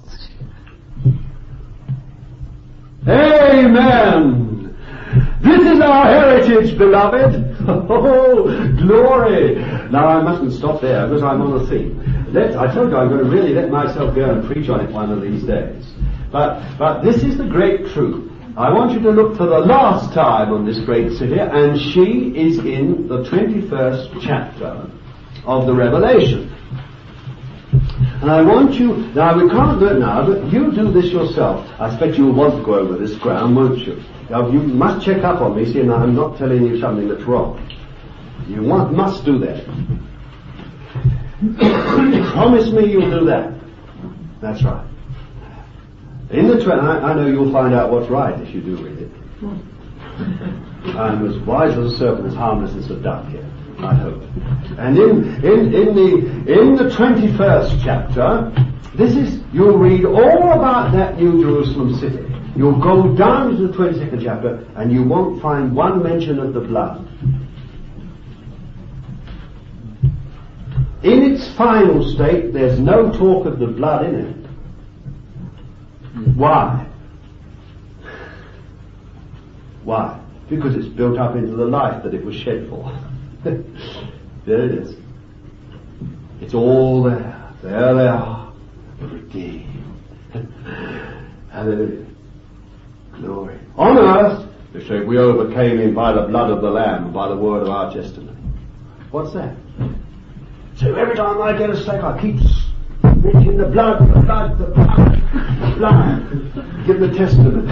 Speaker 2: Amen. This is our heritage, beloved. Oh, glory. Now I mustn't stop there because I'm on the theme. I told you I'm going to really let myself go and preach on it one of these days. But this is the great truth. I want you to look for the last time on this great city, and she is in the 21st chapter of the Revelation. And I want you, now we can't do it now, but you do this yourself. I expect you'll want to go over this ground, won't you? Now you must check up on me, see, and I'm not telling you something that's wrong. You must do that. Promise me you'll do that. That's right. In the I know you'll find out what's right if you do read it. I'm as wise as a serpent, as harmless as a dove here, I hope. And in the 21st chapter, you'll read all about that New Jerusalem city. You'll go down to the 22nd chapter, and you won't find one mention of the blood. In its final state, there's no talk of the blood in it. Why? Why? Because it's built up into the life that it was shed for. There it is. It's all there. There they are. Redeemed. Hallelujah. Glory. On earth, they say, we overcame him by the blood of the Lamb, by the word of our testimony. What's that? So every time I get a steak, I keep drinking the blood. Give the testament.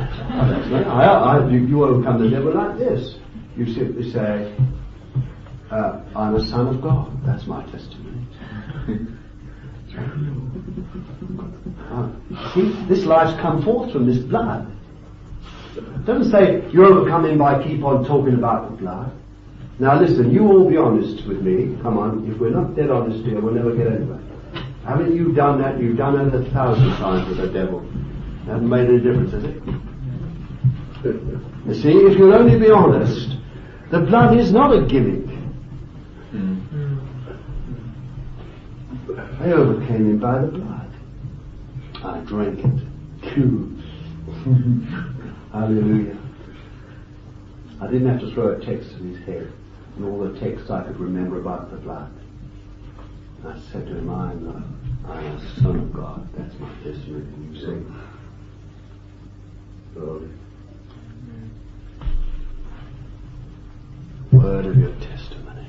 Speaker 2: You overcome the devil like this. You simply say, I'm a son of God. That's my testimony. See, this life's come forth from this blood. It doesn't say you overcome him by keep on talking about the blood. Now listen, you all be honest with me. Come on, if we're not dead honest here, we'll never get anywhere. Haven't you done that? You've done it 1,000 times with the devil. Hasn't made any difference, has it? You see, if you'll only be honest, the blood is not a gimmick. I overcame him by the blood. I drank it. Hallelujah. I didn't have to throw a text at his head and all the texts I could remember about the blood. I said to him, I'm a son of God. That's my testimony. You see? Glory. Word of your testimony.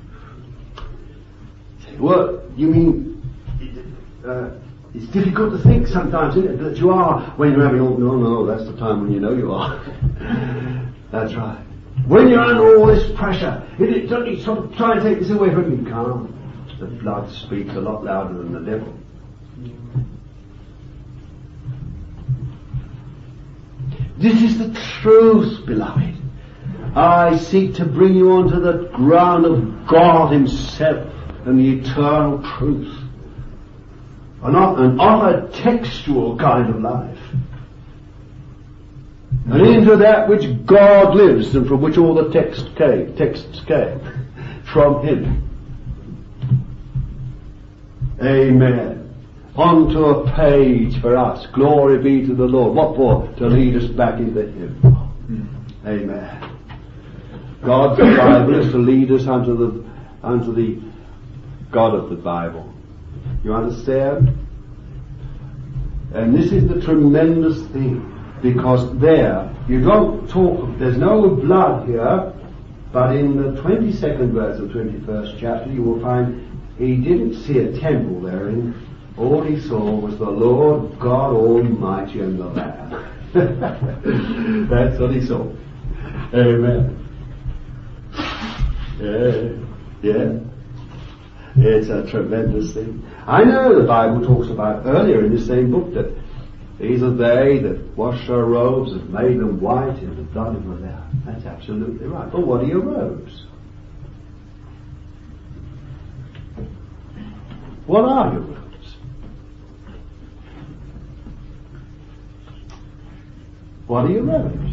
Speaker 2: Say, what? You mean it's difficult to think sometimes, isn't it, that you are when you're having all... No, that's the time when you know you are. That's right. When you're under all this pressure, don't you sort of try and take this away from you? Can't. The blood speaks a lot louder than the devil. This is the truth, beloved. I seek to bring you onto the ground of God himself and the eternal truth. An utter textual kind of life. And into that which God lives and from which all the texts came. From him. Amen. Onto a page for us. Glory be to the Lord. What for? To lead us back into him. Amen. God's Bible is to lead us unto the God of the Bible. You understand? And this is the tremendous thing. Because there, you don't talk, there's no blood here, but in the 22nd verse of 21st chapter you will find he didn't see a temple therein. All he saw was the Lord God Almighty and the Lamb. That's what he saw. Amen. Yeah. It's a tremendous thing. I know the Bible talks about earlier in the same book that these are they that wash their robes and made them white in the blood of the Lamb. That's absolutely right. But what are your robes? What are your robes? What are your robes?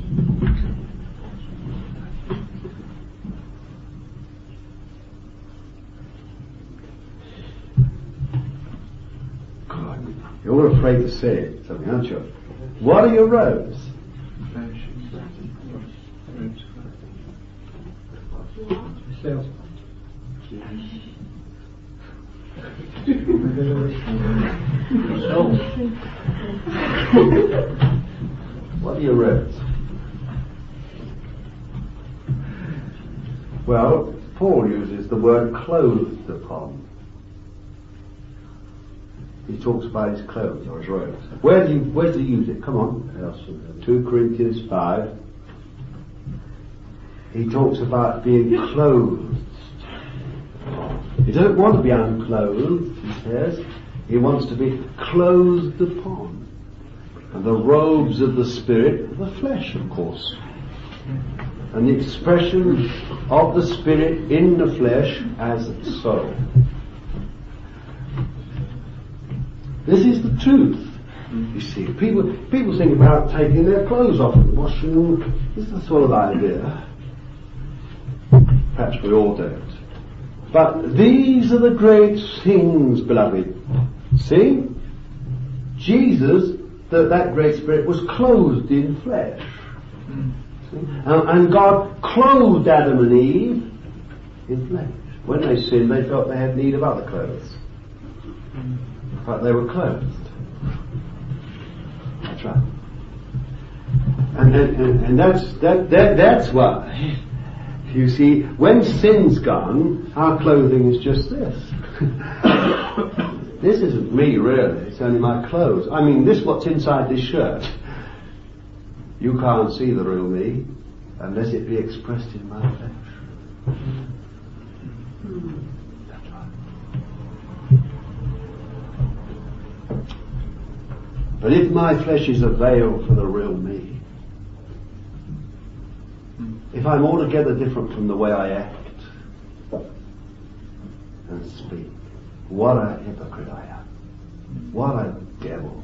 Speaker 2: You're afraid to say something, aren't you? What are your robes? What do you read? Well, Paul uses the word clothed upon. He talks about his clothes or his robes. Where does he use it? Come on. 2 Corinthians 5. He talks about being clothed. He doesn't want to be unclothed, he says. He wants to be clothed upon. And the robes of the Spirit, the flesh, of course. And the expression of the Spirit in the flesh as soul. This is the truth. You see, people think about taking their clothes off and washing them. This is the sort of idea. Perhaps we all don't. But these are the great things, beloved. See? Jesus, that great Spirit, was clothed in flesh. And God clothed Adam and Eve in flesh. When they sinned, they felt they had need of other clothes. But they were clothed. That's right. And that's why, you see, when sin's gone, our clothing is just this. This isn't me, really. It's only my clothes. I mean, this what's inside this shirt. You can't see the real me unless it be expressed in my flesh. That's right. But if my flesh is a veil for the real me, if I'm altogether different from the way I act and speak, what a hypocrite I am. What a devil.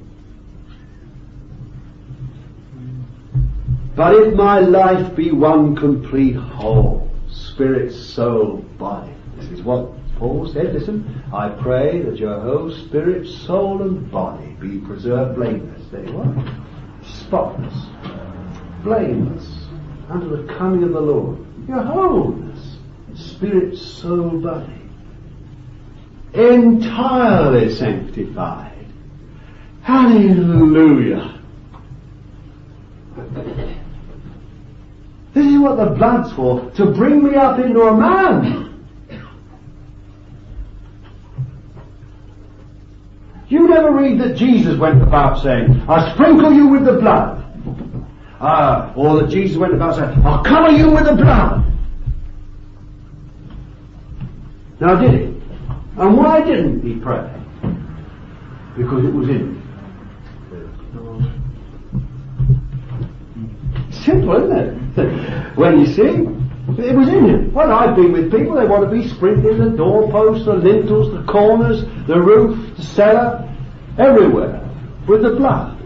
Speaker 2: But if my life be one complete whole, spirit, soul, body. This is what Paul said. Listen, I pray that your whole spirit, soul and body be preserved blameless. There you are. Spotless. Blameless. Unto the coming of the Lord. Your wholeness. Spirit, soul, body. Entirely sanctified. Hallelujah. This is what the blood's for, to bring me up into a man. You never read that Jesus went about saying, I sprinkle you with the blood. Or that Jesus went about saying, I'll cover you with the blood. Now did he? And why didn't he pray? Because it was in him. Simple, isn't it? When you see, it was in him. Well, I've been with people, they want to be sprinkling the doorposts, the lintels, the corners, the roof, the cellar, everywhere, with the blood.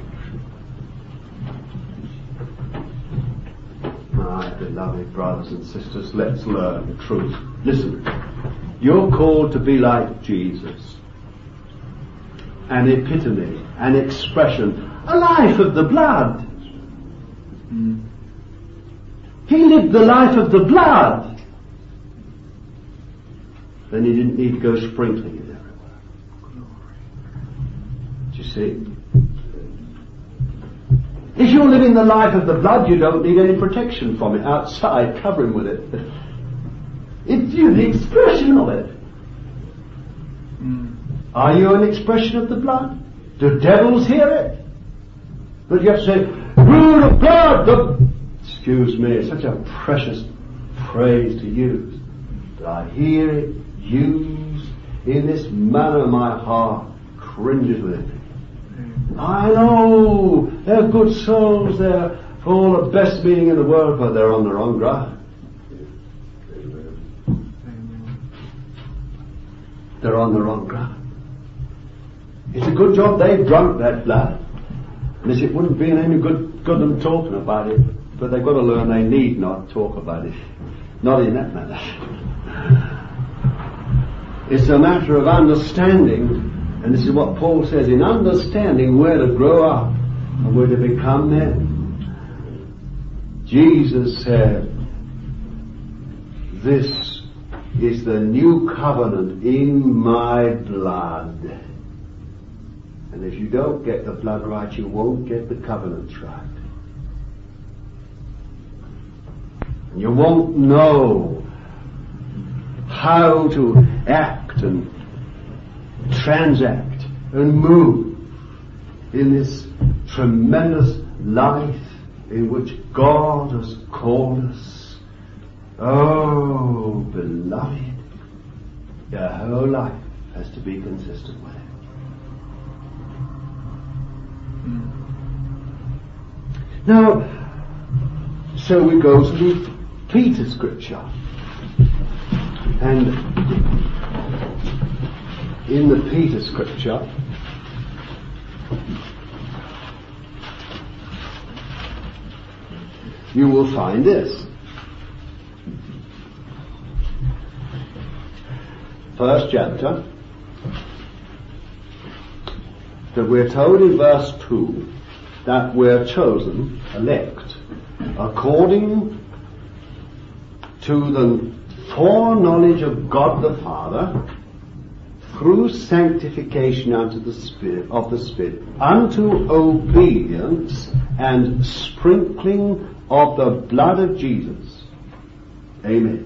Speaker 2: My beloved brothers and sisters, let's learn the truth. Listen, you're called to be like Jesus. An epitome, an expression, a life of the blood. He lived the life of the blood. Then he didn't need to go sprinkling it everywhere. Do you see? If you're living the life of the blood, you don't need any protection from it outside, covering with it. It's you, the expression of it. Are you an expression of the blood? Do devils hear it? But you have to say, rule of blood, excuse me, it's such a precious phrase to use. But I hear it used in this manner, my heart cringes with it. I know they're good souls, they're for all the best meaning in the world, but they're on the wrong ground. They're on the wrong ground. It's a good job they've drunk that blood. Unless it wouldn't be any good them talking about it. But they've got to learn they need not talk about it. Not in that manner. It's a matter of understanding, and this is what Paul says, in understanding where to grow up and where to become men. Jesus said, this is the new covenant in my blood. And if you don't get the blood right, you won't get the covenants right.
Speaker 1: And you won't know how to act and transact and move in this tremendous life in which God has called us. Oh, beloved, your whole life has to be consistent with it. Now, so we go to the Peter scripture. And in the Peter scripture, you will find this. First chapter, that we're told in verse 2 that we're chosen, elect, according to the foreknowledge of God the Father, through sanctification unto the Spirit of the Spirit, unto obedience and sprinkling of the blood of Jesus. Amen.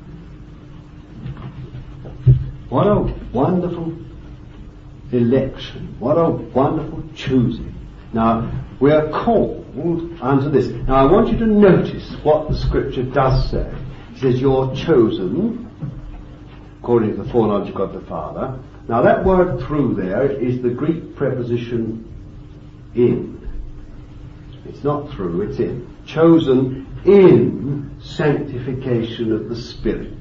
Speaker 1: What a wonderful election. What a wonderful choosing. Now, we are called unto this. Now, I want you to notice what the scripture does say. It says, you're chosen according to the foreknowledge of God the Father. Now, that word through there is the Greek preposition in. It's not through, it's in. Chosen in sanctification of the Spirit.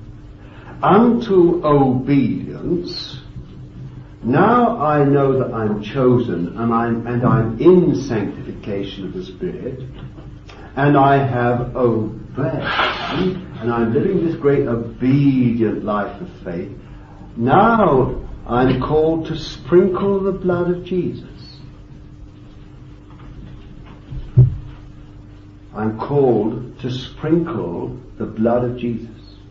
Speaker 1: Unto obedience. Now I know that I'm chosen and I'm in sanctification of the Spirit, and I have obeyed, and I'm living this great obedient life of faith. Now I'm called to sprinkle the blood of Jesus. I'm called to sprinkle the blood of Jesus.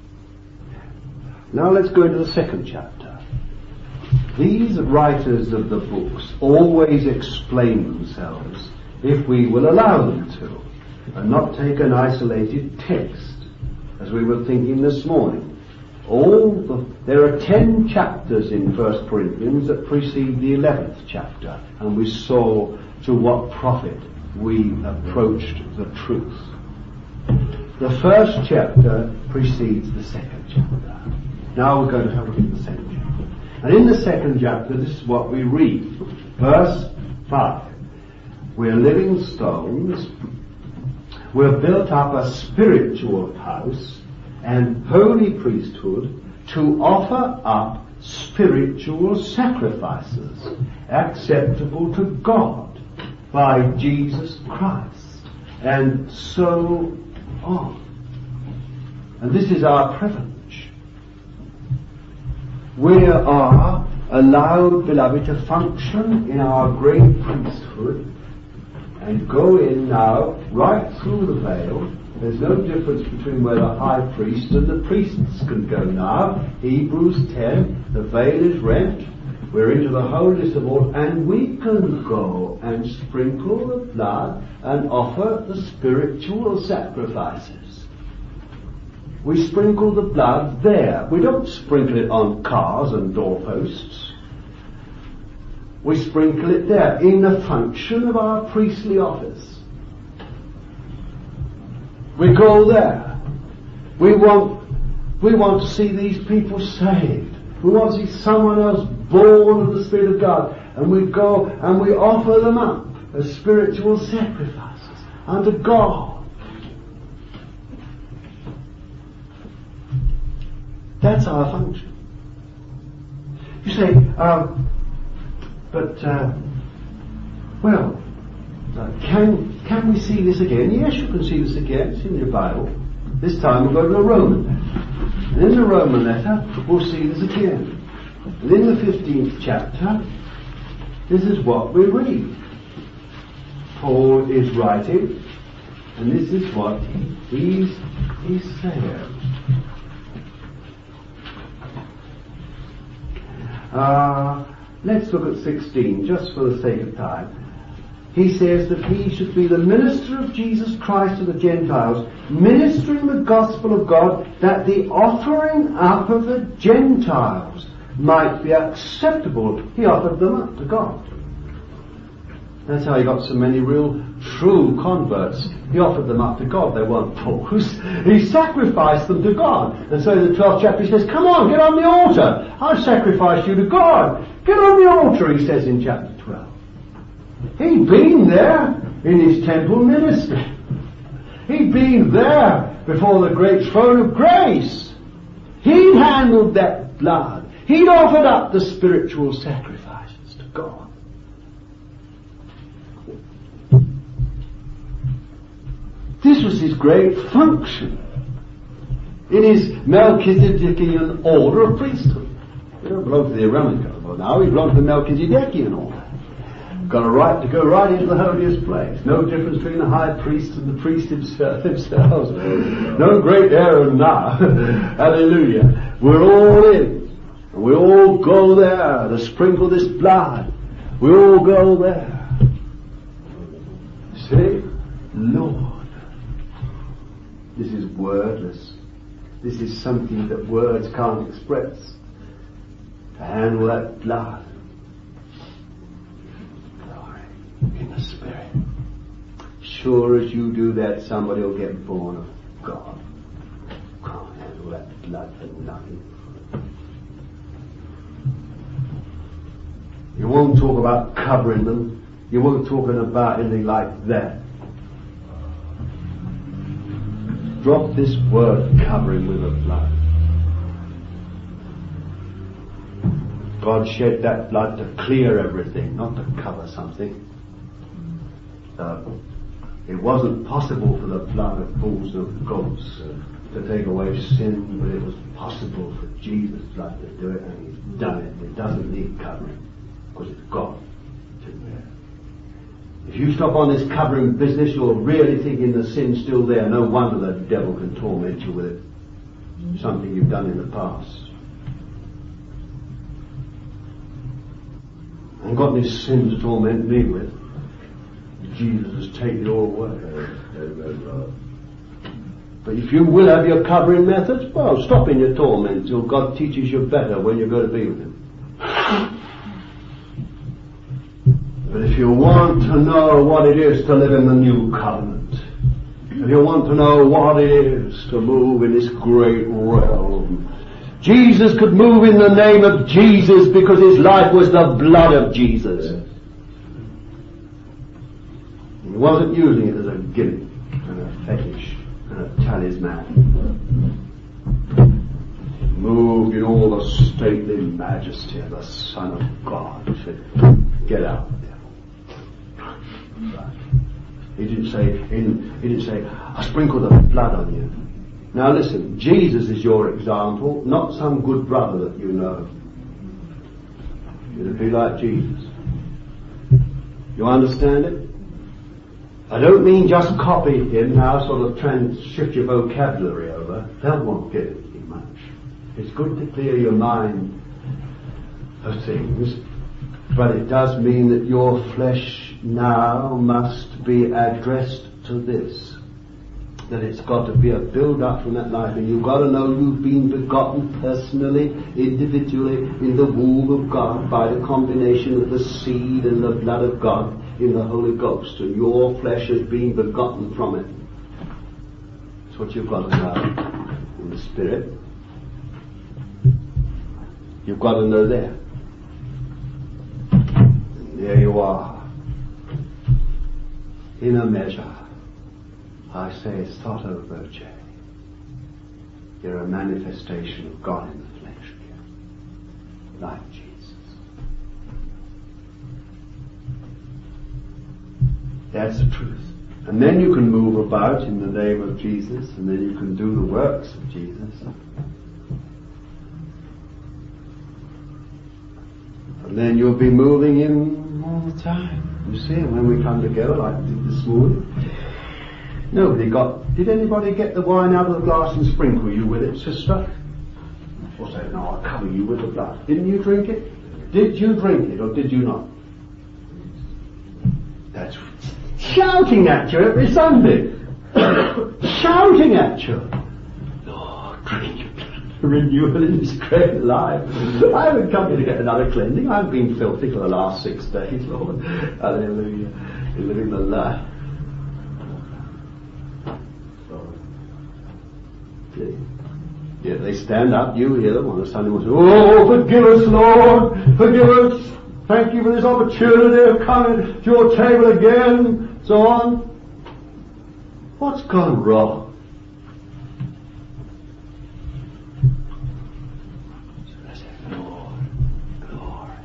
Speaker 1: Now let's go into the second chapter. These writers of the books always explain themselves, if we will allow them to, and not take an isolated text, as we were thinking this morning. There are 10 chapters in 1 Corinthians that precede the 11th chapter, and we saw to what profit we approached the truth. The first chapter precedes the second chapter. Now we're going to have a look at the second chapter. And in the second chapter, this is what we read. Verse 5. We're living stones. We're built up a spiritual house and holy priesthood to offer up spiritual sacrifices acceptable to God by Jesus Christ. And so on. And this is our privilege. We are allowed, beloved, to function in our great priesthood and go in now right through the veil. There's no difference between where the high priest and the priests can go now. Hebrews 10, the veil is rent. We're into the holiest of all, and we can go and sprinkle the blood and offer the spiritual sacrifices. We sprinkle the blood there. We don't sprinkle it on cars and doorposts. We sprinkle it there in the function of our priestly office. We go there. We want to see these people saved. We want to see someone else born of the Spirit of God. And we go and we offer them up as spiritual sacrifices unto God. That's our function. You say, can we see this again? Yes, you can see this again. It's in your Bible. This time we'll go to the Roman letter. And in the Roman letter, we'll see this again. And in the 15th chapter, this is what we read. Paul is writing, and this is what he's saying. Let's look at 16, just for the sake of time.
Speaker 2: he says that he should be the minister of Jesus Christ to the Gentiles, ministering the gospel of God, that the offering up of the Gentiles might be acceptable. He offered them up to God. That's how he got so many real, true converts. He offered them up to God. They weren't paupers. He sacrificed them to God. And so in the 12th chapter he says, come on, get on the altar. I'll sacrifice you to God. Get on the altar, he says in chapter 12. He'd been there in his temple ministry. He'd been there before the great throne of grace. He'd handled that blood. He'd offered up the spiritual sacrifices to God. This was his great function in his Melchizedekian order of priesthood. He don't belong to the Aaronic order now, he belongs to the Melchizedekian order. Got a right to go right into the holiest place. No difference between the high priest and the priest themselves. No great error now. Hallelujah. We're all in. And we all go there to sprinkle this blood. We all go there. See? Lord. This is wordless. This is something that words can't express. To handle that blood. Glory in the Spirit. Sure as you do that, somebody will get born of God. Can't handle that blood for nothing. You won't talk about covering them. You won't talk about anything like that. Drop this word covering with the blood. God shed that blood to clear everything, not to cover something. It wasn't possible for the blood of bulls and of goats to take away sin, but it was possible for Jesus' blood to do it, and he's done it. It doesn't need covering, because it's God to do it. If you stop on this covering business, you're really thinking the sin's still there. No wonder the devil can torment you with it. Something you've done in the past. I ain't got any sin to torment me with. Jesus has taken it all away. But if you will have your covering methods, well, stop in your torment till God teaches you better when you're going to be with him. But if you want to know what it is to live in the new covenant, if you want to know what it is to move in this great realm, Jesus could move in the name of Jesus because his life was the blood of Jesus. He wasn't using it as a gimmick and a fetish and a talisman. He moved in all the stately majesty of the Son of God. He said, get out. He didn't say, I sprinkle the blood on you. Now listen, Jesus is your example, not some good brother that you know. You'd be like Jesus. You understand it? I don't mean just copy him now, sort of shift your vocabulary over. That won't get it much. It's good to clear your mind of things, but it does mean that your flesh now must be addressed to this. That it's got to be a build-up from that life, and you've got to know you've been begotten personally, individually, in the womb of God by the combination of the seed and the blood of God in the Holy Ghost, and your flesh has been begotten from it. That's what you've got to know in the Spirit. You've got to know that. And there you are. In a measure, I say, sotto voce. You're a manifestation of God in the flesh here, like Jesus. That's the truth. And then you can move about in the name of Jesus, and then you can do the works of Jesus. And then you'll be moving in all the time. You see, when we come together like this morning, did anybody get the wine out of the glass and sprinkle you with it, sister? Or say, no, I'll cover you with the blood. Didn't you drink it? Did you drink it or did you not? That's That's shouting at you every Sunday. Shouting at you. Lord, drink renewal in this great life. I haven't come here to get another cleansing. I've been filthy for the last 6 days, Lord. Hallelujah. You're living the life. Yeah, they stand up, you hear them on a Sunday morning, oh, forgive us, Lord, forgive us, thank you for this opportunity of coming to your table again, so on. What's gone wrong? Lord, glory,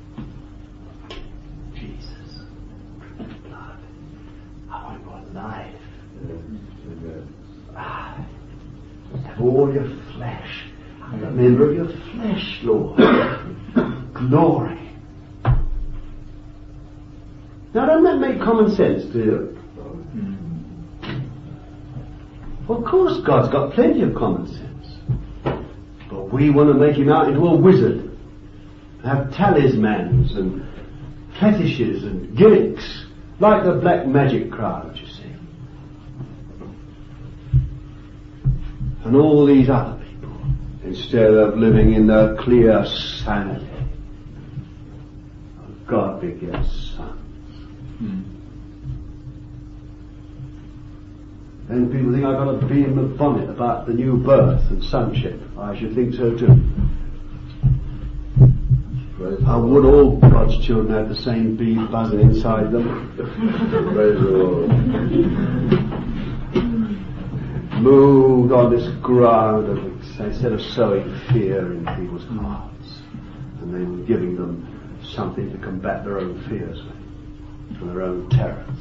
Speaker 2: Jesus, blood, I want your life. Have all your flesh. I'm a member of your flesh, Lord. Glory. Now, doesn't that make common sense to you? Well, of course, God's got plenty of common sense. But we want to make him out into a wizard. Have talismans and fetishes and gimmicks. Like the black magic crowd, you see. And all these other people, instead of living in the clear sanity of God begets sons. And people think I've got to be in the bonnet about the new birth and sonship. I should think so too. How would all God's children have the same bee buzzing inside them? Praise the Lord. Moved on this ground of, instead of sowing fear in people's hearts, and they were giving them something to combat their own fears with, and their own terrors.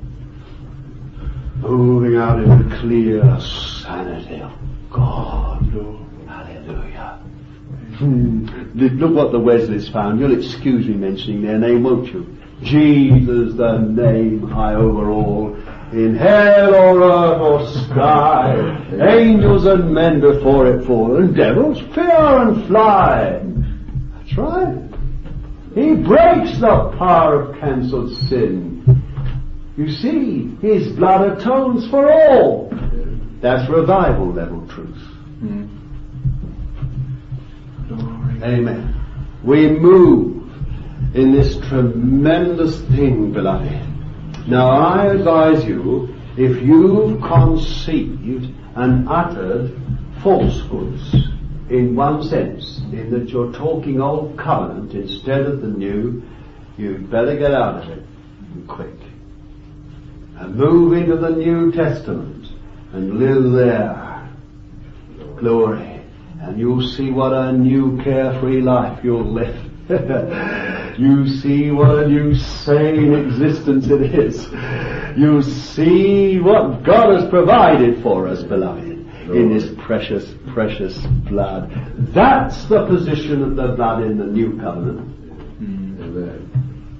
Speaker 2: Moving out in the clear sanity of God. Hallelujah. Look what the Wesleys found. You'll excuse me mentioning their name, won't you? Jesus, the name high over all. In hell or earth or sky, angels and men before it fall, and devils fear and fly. That's right. He breaks the power of cancelled sin. You see, his blood atones for all. That's revival level truth. Amen. We move in this tremendous thing, beloved. Now I advise you, if you've conceived and uttered falsehoods, in one sense, in that you're talking old covenant instead of the new, you'd better get out of it, and quick. And move into the New Testament, and live there. Glory. And you'll see what a new carefree life you'll live. You see what a new sane existence it is. You see what God has provided for us, beloved, in His precious, precious blood. That's the position of the blood in the new covenant. Amen.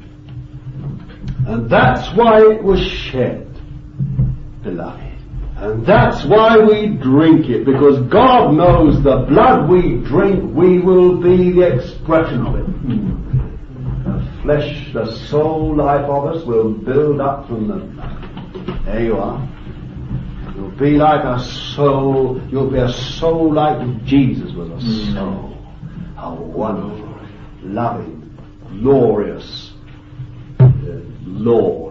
Speaker 2: And that's why it was shed, beloved. And that's why we drink it, because God knows the blood we drink, we will be the expression of it. The flesh, the soul life of us will build up from the blood. There you are. You'll be like a soul, you'll be a soul like Jesus was a soul. A wonderful, loving, glorious Lord.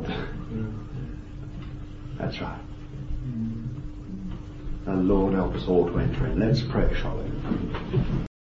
Speaker 2: That's right. And Lord help us all to enter in. Let's pray, shall we?